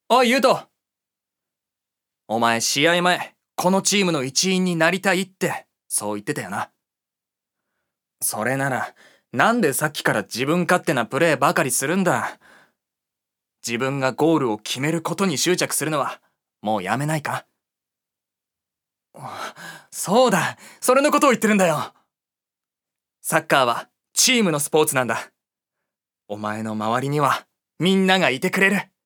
おい、ゆうと。お前試合前、このチームの一員になりたいって、そう言ってたよな。それなら、なんでさっきから自分勝手なプレーばかりするんだ。自分がゴールを決めることに執着するのは、もうやめないか？そうだ、それのことを言ってるんだよ。サッカーはチームのスポーツなんだ。お前の周りにはみんながいてくれる。